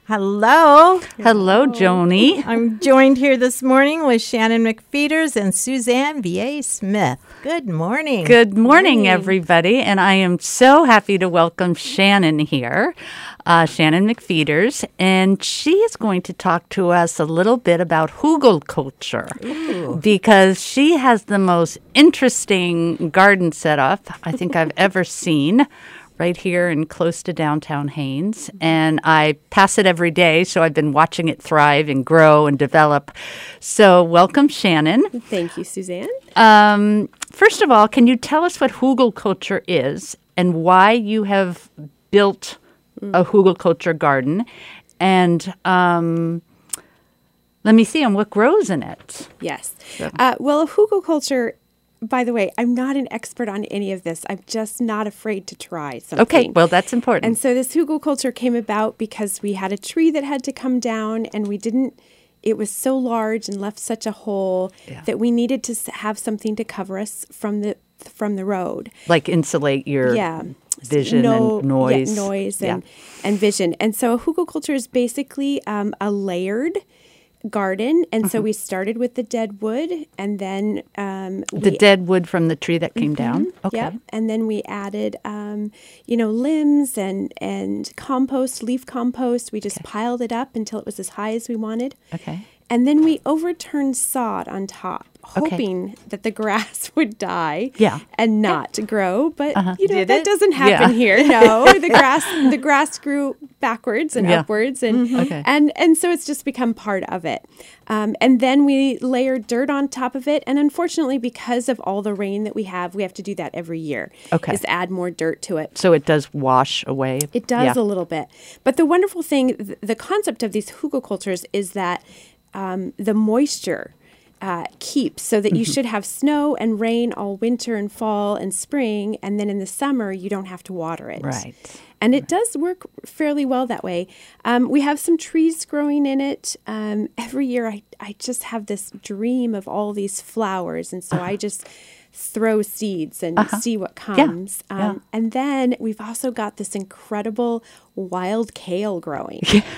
Hello. Hello, Joni. I'm joined here this morning with Shannon McFeeters and Suzanne V.A. Smith. Good morning. Good morning, everybody. And I am so happy to welcome Shannon here, Shannon McFeeters. And she is going to talk to us a little bit about hugelkultur because she has the most interesting garden setup I think I've ever seen. Right here and close to downtown Haines. And I pass it every day, so I've been watching it thrive and grow and develop. So welcome, Shannon. Thank you, Suzanne. First of all, can you tell us what hugelkultur is and why you have built a hugelkultur garden? And let me see, and what grows in it? Yes. Well, a hugelkultur, by the way, I'm not an expert on any of this. I'm just not afraid to try something. Okay, well, that's important. And so this hugelkultur came about because we had a tree that had to come down, and it was so large and left such a hole that we needed to have something to cover us from the road. Like insulate your vision and noise. Yeah, noise and vision. And so a hugelkultur is basically a layered garden, and so we started with the dead wood, and then the dead wood from the tree that came down. Okay. Yep. And then we added limbs and compost, leaf compost. We just piled it up until it was as high as we wanted. Okay. And then we overturned sod on top, hoping that the grass would die and not grow. But that doesn't happen here. No, the grass grew backwards and upwards, and so it's just become part of it. And then we layered dirt on top of it. And unfortunately, because of all the rain that we have to do that every year. Okay. Is add more dirt to it. So it does wash away. It does a little bit. But the wonderful thing, the concept of these hugelkulturs is that the moisture keeps, so that you should have snow and rain all winter and fall and spring, and then in the summer you don't have to water it. Right. And it does work fairly well that way. We have some trees growing in it. Every year I just have this dream of all these flowers, and so I just throw seeds and see what comes. And then we've also got this incredible wild kale growing.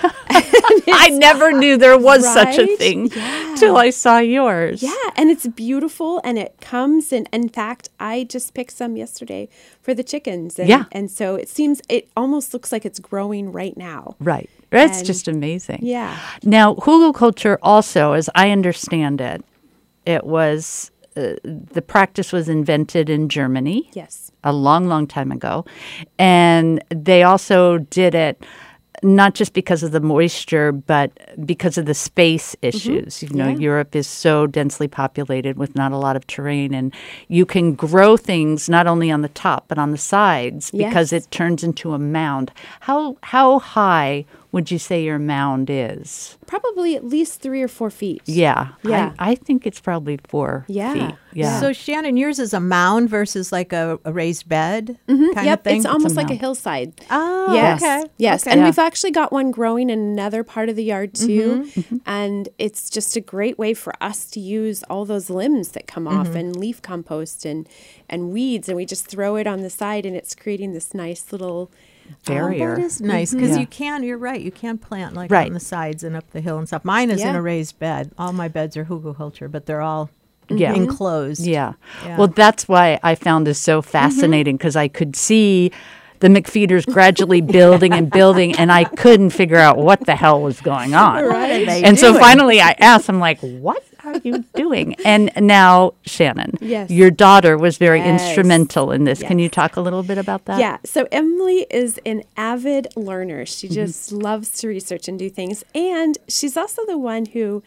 I never knew there was such a thing till I saw yours. Yeah, and it's beautiful, and it comes, and in fact, I just picked some yesterday for the chickens. And so it almost looks like it's growing right now. Right. That's just amazing. Yeah. Now, hugelkultur also, as I understand it, it was... the practice was invented in Germany. Yes. A long, long time ago. And they also did it not just because of the moisture, but because of the space issues. Europe is so densely populated with not a lot of terrain. And you can grow things not only on the top, but on the sides because it turns into a mound. How high would you say your mound is? Probably at least 3 or 4 feet. Yeah. Yeah. I think it's probably 4 feet. Yeah. So, Shannon, yours is a mound versus like a raised bed kind of thing? It's almost like a hillside. Oh, yes. okay. Yes, okay. and we've actually got one growing in another part of the yard too, and it's just a great way for us to use all those limbs that come off and leaf compost and weeds, and we just throw it on the side, and it's creating this nice little barrier. That is nice because you're right, you can plant like on the sides and up the hill and stuff. Mine is in a raised bed. All my beds are hugelkultur, but they're all enclosed. Yeah. Well, that's why I found this so fascinating, because I could see the McFeeters gradually building and building, and I couldn't figure out what the hell was going on. Right. And so finally I asked, I'm like, what are you doing? And now, Shannon, your daughter was very instrumental in this. Can you talk a little bit about that? Yeah. So Emily is an avid learner. She just loves to research and do things. And she's also the one who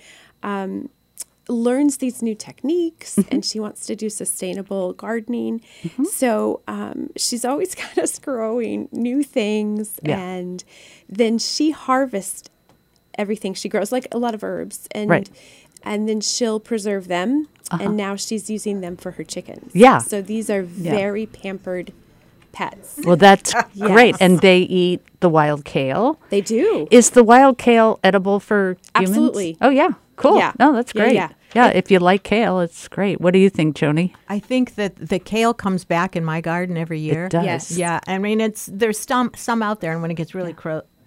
learns these new techniques, and she wants to do sustainable gardening. So she's always got us growing new things, and then she harvests everything she grows, like a lot of herbs, and then she'll preserve them, and now she's using them for her chickens. So these are very pampered pets. Well, that's great. And they eat the wild kale. They do. Is the wild kale edible for humans? Absolutely. Oh, yeah. Cool. Yeah. No, that's great. Yeah, if you like kale, it's great. What do you think, Joni? I think that the kale comes back in my garden every year. It does. Yes. Yeah, I mean, there's some out there, and when it gets really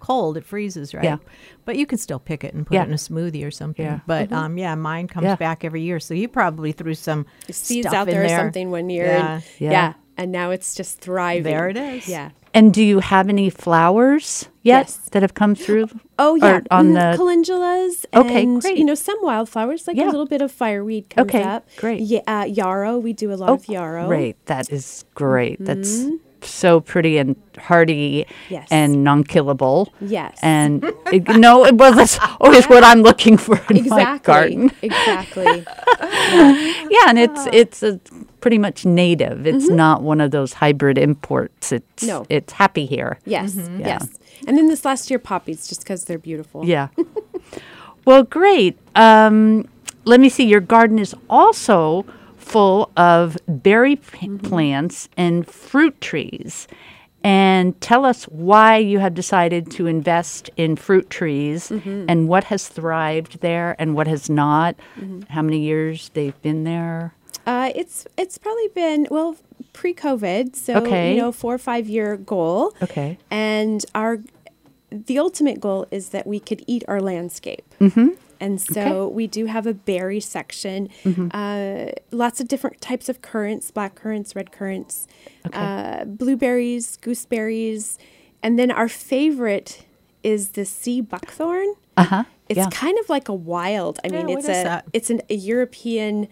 cold, it freezes, right? Yeah. But you can still pick it and put it in a smoothie or something. Yeah. But mine comes back every year. So you probably threw some seeds stuff out there in or something one year. Yeah. And, Yeah. and now it's just thriving. There it is. Yeah. And do you have any flowers yet Yes. that have come through? Oh, yeah. Or on the calendulas. Okay, and, great. You know, some wildflowers, like Yeah. a little bit of fireweed comes Okay, up. great. Yeah, yarrow. We do a lot of yarrow. Great. That is great. That's so pretty and hardy Yes. and non-killable. Yes. And that's always what I'm looking for in my garden. Exactly. Yeah, and it's a pretty much native. It's not one of those hybrid imports. It's happy here. Yes. Yeah. Yes. And then this last year, poppies, just because they're beautiful. Yeah. Well, great. Let me see. Your garden is also full of berry plants and fruit trees. And tell us why you have decided to invest in fruit trees and what has thrived there and what has not, how many years they've been there. It's probably been, pre-COVID, so, 4 or 5 year goal. Okay. And the ultimate goal is that we could eat our landscape. And so we do have a berry section, lots of different types of currants, black currants, red currants, blueberries, gooseberries. And then our favorite is the sea buckthorn. It's kind of like a wild. I mean, it's a European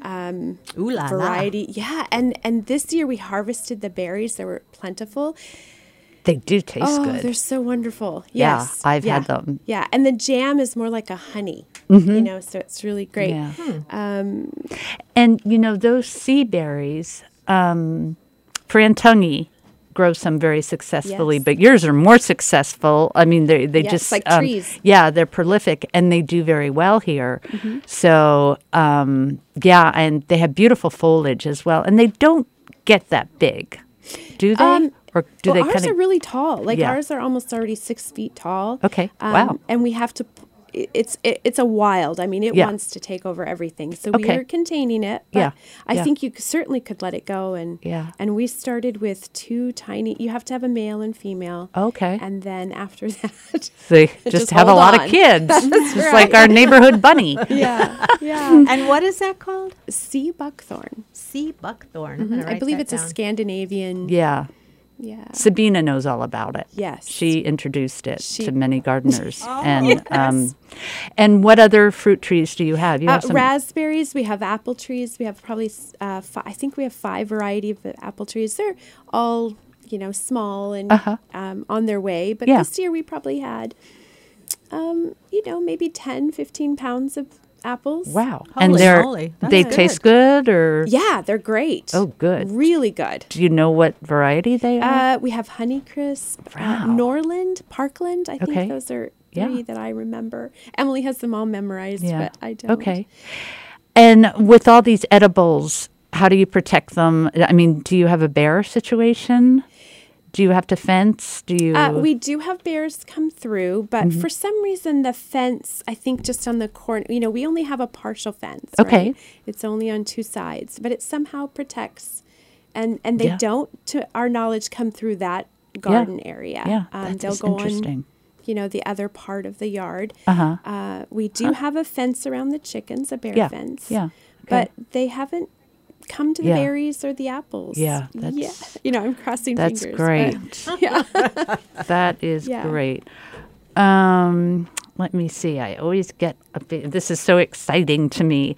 variety. Yeah, and this year we harvested the berries. They were plentiful. They do taste good. They're so wonderful. Yeah, Yes. I've had them. Yeah, and the jam is more like a honey, so it's really great. Yeah. And, those sea berries, Frantoni grows some very successfully, but yours are more successful. I mean, they just like trees. Yeah, they're prolific, and they do very well here. So, and they have beautiful foliage as well, and they don't get that big, do they? Or do they ours are really tall. Like Yeah. ours are almost already 6 feet tall. Okay. Wow. And we have to. It's a wild. I mean, it Yeah. wants to take over everything. So Okay. we are containing it. But Yeah. I think you certainly could let it go. And and we started with 2 tiny. You have to have a male and female. Okay. And then after that, They just have a hold lot on. of kids. It's right. like our neighborhood bunny. yeah. And what is that called? Sea buckthorn. Sea buckthorn. I'm gonna I write believe that it's a down. Scandinavian. Yeah. Yeah. Sabina knows all about it. Yes. She introduced it to many gardeners. Oh, And what other fruit trees do you have? You have some Raspberries. We have apple trees. We have probably, I think we have 5 variety of apple trees. They're all, small and on their way. But this year we probably had, maybe 10, 15 pounds of apples. Wow. Holy and moly. That's they good. taste good or Yeah, they're great. Oh, good. Really good. Do you know what variety they are? We have Honeycrisp, Wow. Norland, Parkland. I Okay. think those are 3 that I remember. Emily has them all memorized, but I don't. Okay. And with all these edibles, how do you protect them? I mean, do you have a bear situation? Do you have to fence? Do you? We do have bears come through, but for some reason the fence, I think just on the corner, we only have a partial fence. Okay. Right? It's only on 2 sides, but it somehow protects. And they don't, to our knowledge, come through that garden area. Yeah, that's they'll go interesting. on, the other part of the yard. Uh-huh. We do have a fence around the chickens, a bear fence. Yeah. Okay. But they haven't come to the berries or the apples. Yeah, that's- I'm crossing That's fingers. great. But, yeah. That is Yeah. great. Let me see. I always get this is so exciting to me.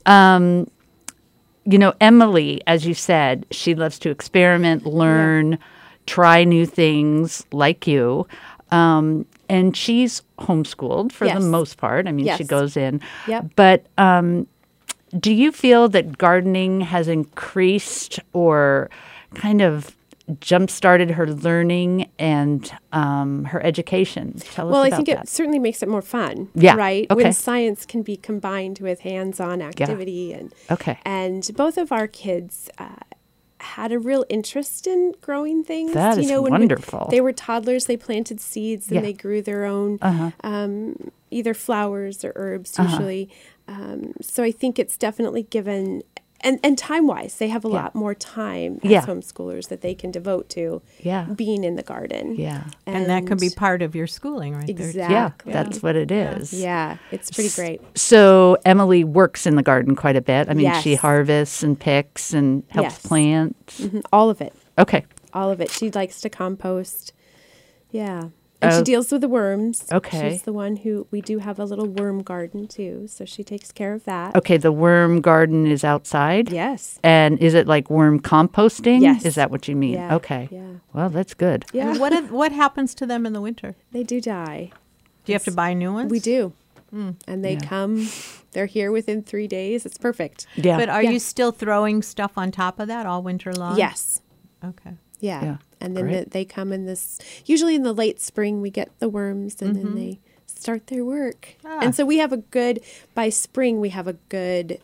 Emily, as you said, she loves to experiment, learn, try new things like you. And she's homeschooled for the most part. I mean, she goes in. Yep. But do you feel that gardening has increased or kind of jump-started her learning and her education? Tell us Well, about I think that. it certainly makes it more fun, Yeah, right? okay. When science can be combined with hands-on activity. Okay. And both of our kids had a real interest in growing things. That is when wonderful. they were toddlers, they planted seeds and Yeah. they grew their own either flowers or herbs usually. So I think it's definitely given And time-wise, they have a lot more time as homeschoolers that they can devote to being in the garden. Yeah. And that can be part of your schooling right there. Exactly. Yeah, that's what it is. Yeah, it's pretty great. So Emily works in the garden quite a bit. I mean, she harvests and picks and helps plant. All of it. Okay. All of it. She likes to compost. Yeah. And she deals with the worms. Okay. She's the one who, we do have a little worm garden too, so she takes care of that. Okay, the worm garden is outside? Yes. And is it like worm composting? Yes. Is that what you mean? Yeah. Okay. Yeah. Well, that's good. Yeah. And what happens to them in the winter? They do die. Do you have to buy new ones? We do. And they come, they're here within 3 days. It's perfect. Yeah. But are you still throwing stuff on top of that all winter long? Yes. Okay. Yeah. And then they come in this, usually in the late spring, we get the worms and then they start their work. And so we have by spring, we have a good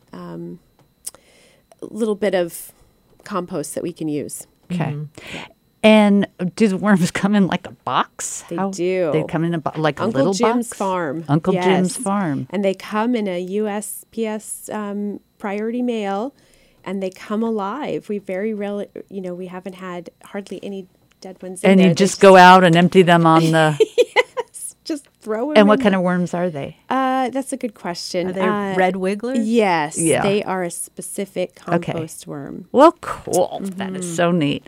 little bit of compost that we can use. Okay. Yeah. And do the worms come in like a box? They do. They come in a like Uncle a little Jim's box? farm. Uncle Jim's farm. And they come in a USPS priority mail, and they come alive. We very rarely, we haven't had hardly any dead ones in and there. You just go out and empty them on the... Yes, just throw them And what kind of worms are they? That's a good question. Are they red wigglers? Yes. Yeah. They are a specific compost worm. Well, cool. That is so neat.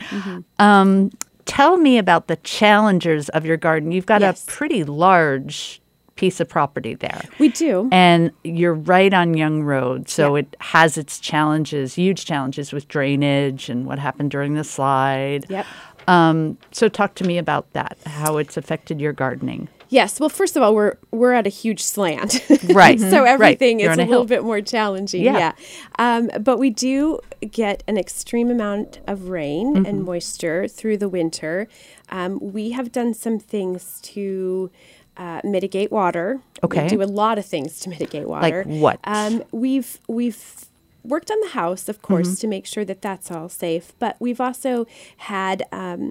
Tell me about the challenges of your garden. You've got a pretty large piece of property there. We do. And you're right on Young Road, so it has its challenges, huge challenges with drainage and what happened during the slide. Yep. So talk to me about that, how it's affected your gardening. Yes. Well, first of all, we're at a huge slant. Right. So everything You're is on a a little hill. bit more challenging. Yeah. But we do get an extreme amount of rain and moisture through the winter. We have done some things to mitigate water. Okay. We do a lot of things to mitigate water. Like what? We've worked on the house, of course, to make sure that that's all safe. But we've also had,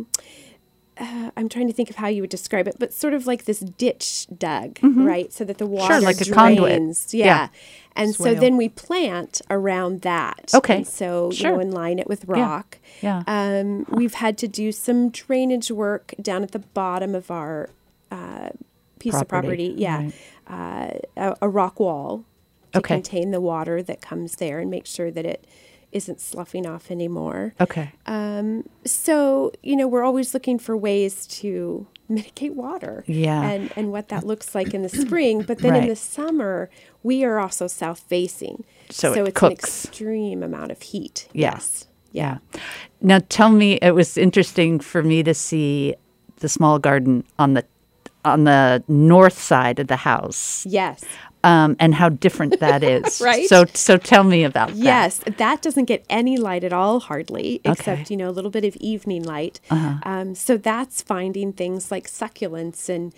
I'm trying to think of how you would describe it, but sort of like this ditch dug, right? So that the water like a drains. conduit. Yeah. And Swale. so then we plant around that. Okay. And so, and line it with rock. Yeah. We've had to do some drainage work down at the bottom of our piece of property. Yeah. Right. A rock wall to Okay. contain the water that comes there and make sure that it isn't sloughing off anymore. Okay. So, we're always looking for ways to mitigate water. Yeah. And what that looks like in the spring. But then in Right. the summer, we are also south-facing. So it it's cooks. an extreme amount of heat. Yeah. Yes. Yeah. Now tell me, it was interesting for me to see the small garden on the north side of the house. Yes. And how different that is. Right? So tell me about that. Yes, that doesn't get any light at all, hardly, except, a little bit of evening light. So that's finding things like succulents and,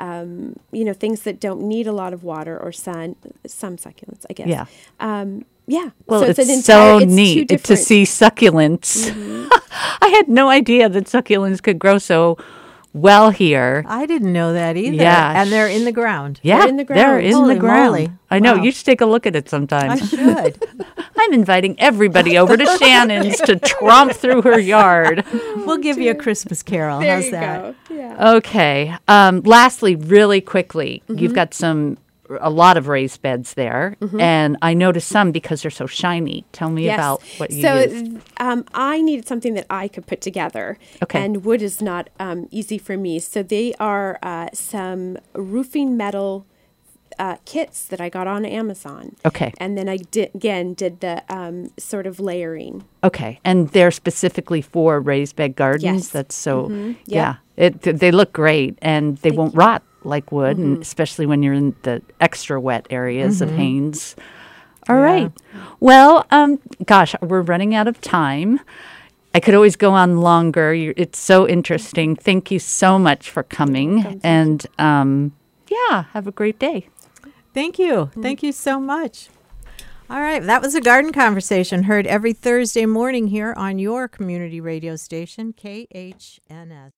things that don't need a lot of water or sun. Some succulents, I guess. Yeah. Well, so it's so neat two to see succulents. I had no idea that succulents could grow so well here. I didn't know that either. Yeah. And they're in the ground. Yeah, They're in the ground. They're in Holy the ground. moly. I know. Wow. You should take a look at it sometime. I should. I'm inviting everybody over to Shannon's to tromp through her yard. We'll give you a Christmas carol. There How's you that? go. Yeah. Okay. Lastly, really quickly, you've got a lot of raised beds there, and I noticed some because they're so shiny. Tell me about what you used. I needed something that I could put together, and wood is not easy for me. So they are some roofing metal kits that I got on Amazon. Okay. And then I did the sort of layering. Okay, and they're specifically for raised bed gardens. Yes. That's so Yep. They look great, and they won't rot like wood, and especially when you're in the extra wet areas of Haines. All right. Well, gosh, we're running out of time. I could always go on longer. It's so interesting. Thank you so much for coming, and have a great day. Thank you. Thank you so much. All right. That was a garden conversation heard every Thursday morning here on your community radio station, KHNS.